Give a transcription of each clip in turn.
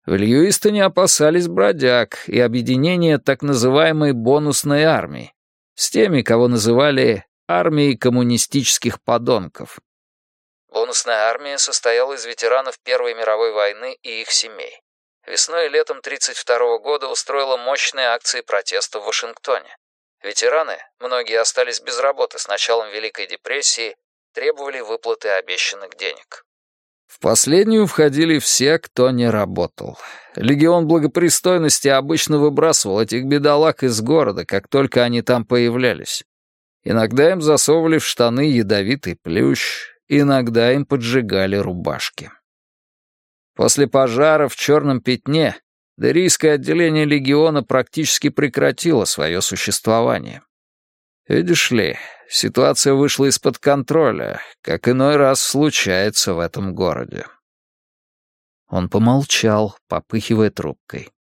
В Льюистоне опасались бродяг и объединения так называемой бонусной армии с теми, кого называли армией коммунистических подонков. Бонусная армия состояла из ветеранов Первой мировой войны и их семей. Весной и летом 1932 года устроила мощные акции протеста в Вашингтоне. Ветераны, многие остались без работы с началом Великой депрессии, требовали выплаты обещанных денег. В последнюю входили все, кто не работал. Легион благопристойности обычно выбрасывал этих бедолаг из города, как только они там появлялись. Иногда им засовывали в штаны ядовитый плющ, иногда им поджигали рубашки. После пожара в Черном Пятне дерийское отделение легиона практически прекратило свое существование. Видишь ли, ситуация вышла из-под контроля, как иной раз случается в этом городе. Он помолчал, попыхивая трубкой.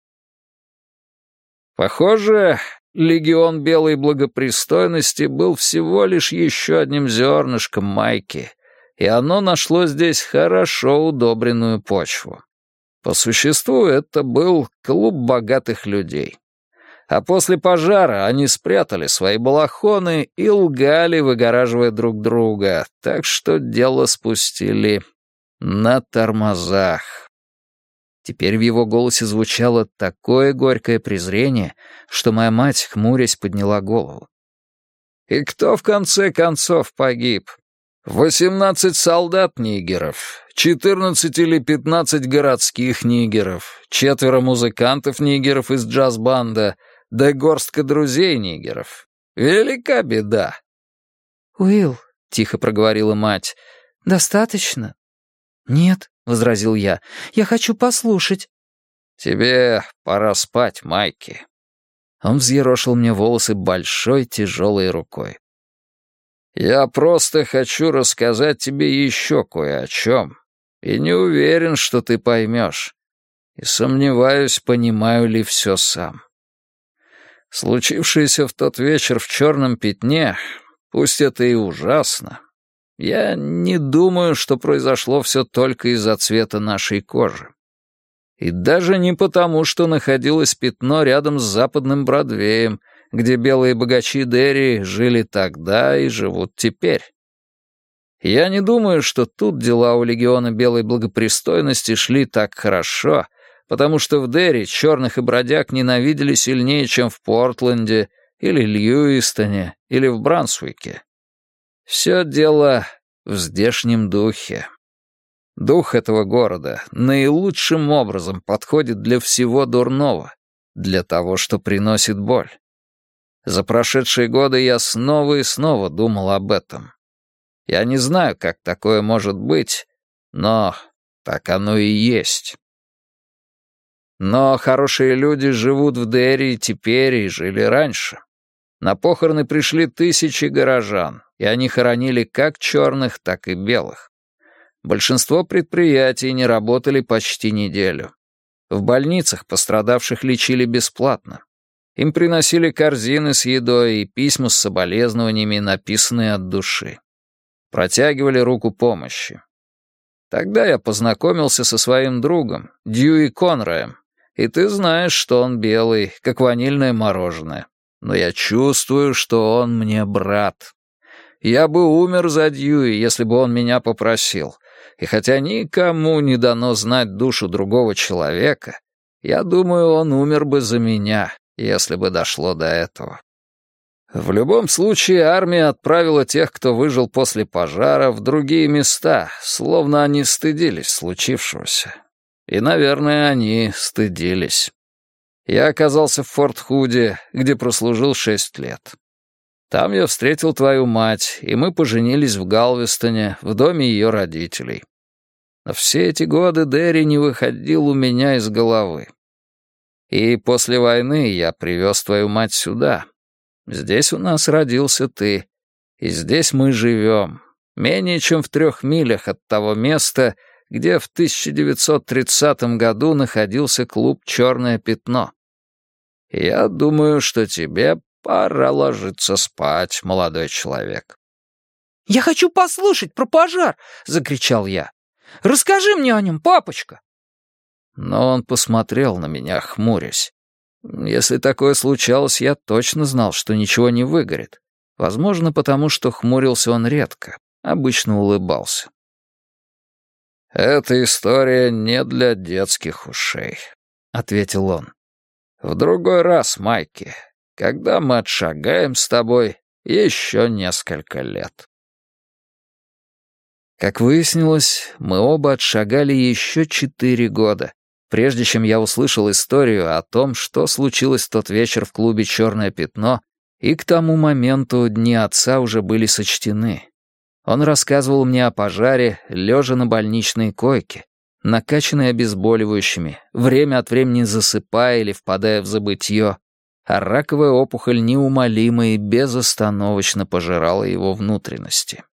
Похоже, легион белой благопристойности был всего лишь еще одним зернышком майки, и оно нашло здесь хорошо удобренную почву. По существу это был клуб богатых людей. А после пожара они спрятали свои балахоны и лгали, выгораживая друг друга, так что дело спустили на тормозах. Теперь в его голосе звучало такое горькое презрение, что моя мать, хмурясь, подняла голову. И кто в конце концов погиб? 18 солдат-нигеров, 14 или 15 городских нигеров, 4 музыкантов-нигеров из джаз-банда, да горстка друзей-нигеров. Велика беда. «Уилл», — тихо проговорила мать, — «достаточно?» «Нет», — возразил я, — «я хочу послушать». «Тебе пора спать, Майки». Он взъерошил мне волосы большой тяжелой рукой. «Я просто хочу рассказать тебе еще кое о чем, и не уверен, что ты поймешь, и сомневаюсь, понимаю ли все сам. Случившееся в тот вечер в Черном Пятне, пусть это и ужасно, я не думаю, что произошло все только из-за цвета нашей кожи. И даже не потому, что находилось пятно рядом с Западным Бродвеем, где белые богачи Дерри жили тогда и живут теперь. Я не думаю, что тут дела у легиона белой благопристойности шли так хорошо, потому что в Дерри черных и бродяг ненавидели сильнее, чем в Портленде, или Льюистоне, или в Брансуике. Все дело в здешнем духе. Дух этого города наилучшим образом подходит для всего дурного, для того, что приносит боль. За прошедшие годы я снова и снова думал об этом. Я не знаю, как такое может быть, но так оно и есть. Но хорошие люди живут в Дерри теперь и жили раньше. На похороны пришли тысячи горожан, и они хоронили как черных, так и белых. Большинство предприятий не работали почти неделю. В больницах пострадавших лечили бесплатно. Им приносили корзины с едой и письма с соболезнованиями, написанные от души. Протягивали руку помощи. Тогда я познакомился со своим другом, Дьюи Конроем, и ты знаешь, что он белый, как ванильное мороженое. Но я чувствую, что он мне брат. Я бы умер за Дьюи, если бы он меня попросил. И хотя никому не дано знать душу другого человека, я думаю, он умер бы за меня, если бы дошло до этого. В любом случае, армия отправила тех, кто выжил после пожара, в другие места, словно они стыдились случившегося. И, наверное, они стыдились. Я оказался в Форт-Худе, где прослужил 6 лет. Там я встретил твою мать, и мы поженились в Галвестоне, в доме ее родителей. Но все эти годы Дерри не выходил у меня из головы. И после войны я привез твою мать сюда. Здесь у нас родился ты, и здесь мы живем, менее чем в 3 милях от того места, где в 1930 году находился клуб «Черное пятно». Я думаю, что тебе пора ложиться спать, молодой человек. «Я хочу послушать про пожар!» — закричал я. «Расскажи мне о нем, папочка!» но он посмотрел на меня, хмурясь. Если такое случалось, я точно знал, что ничего не выгорит. Возможно, потому что хмурился он редко, обычно улыбался. «Эта история не для детских ушей», — ответил он. «В другой раз, Майки, когда мы отшагаем с тобой еще несколько лет». Как выяснилось, мы оба отшагали еще 4 года, прежде чем я услышал историю о том, что случилось в тот вечер в клубе «Черное пятно», и к тому моменту дни отца уже были сочтены. Он рассказывал мне о пожаре, лежа на больничной койке, накачанной обезболивающими, время от времени засыпая или впадая в забытье, а раковая опухоль неумолимо и безостановочно пожирала его внутренности.